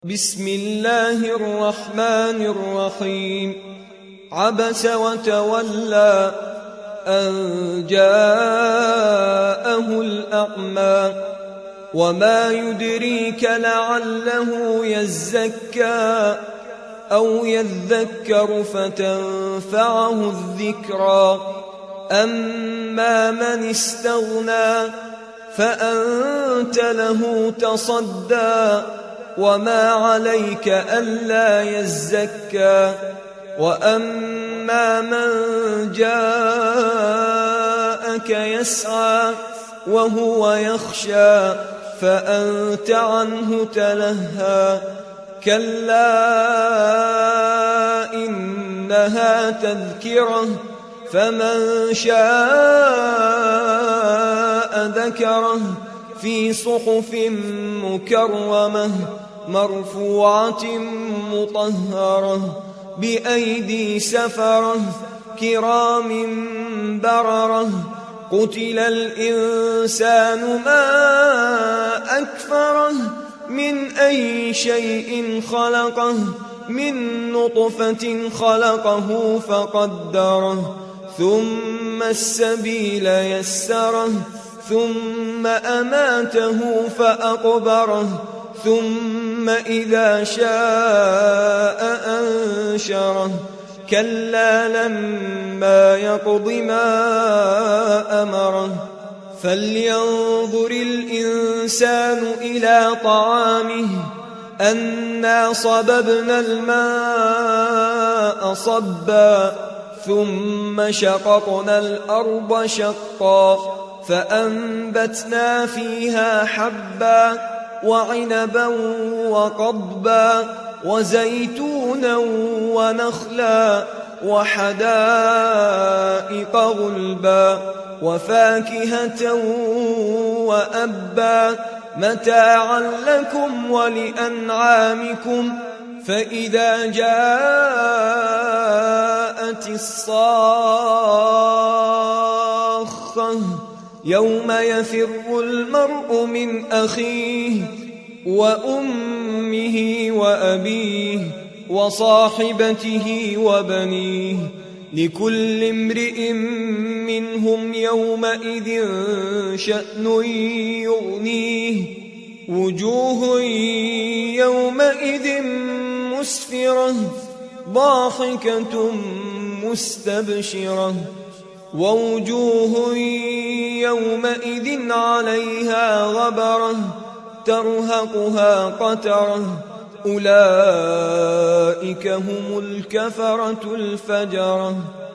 بسم الله الرحمن الرحيم. عبس وتولى أن جاءه الأعمى وما يدريك لعله يزكى أو يذكر فتنفعه الذكرى. أما من استغنى فأنت له تصدى وما عليك ألا يزكى. وأما من جاءك يسعى وهو يخشى فأنت عنه تلهى. كلا إنها تذكرة فمن شاء ذكره في صحف مكرمة مرفوعة مطهرة بأيدي سفرة كرام بررة. قتل الإنسان ما أكفره من أي شيء خلقه من نطفة خلقه فقدره ثم السبيل يسره ثم أماته فأقبره ثم إذا شاء أنشره. كلا لما يقض ما أمره. فلينظر الإنسان إلى طعامه أنا صببنا الماء صبا ثم شققنا الأرض شقا فأنبتنا فيها حبا وعنبا وقضبا وزيتونا ونخلا وحدائق غلبا وفاكهة وأبا متاعا لكم ولأنعامكم. فإذا جاءت الصاخة يوم يفر المرء من أخيه وأمه وأبيه وصاحبته وبنيه لكل امرئ منهم يومئذ شأن يغنيه. وجوه يومئذ مسفرة ضاحكة مستبشرة ووجوه يومئذ عليها غبرة ترهقها قترة. أولئك هم الكفرة الفجرة.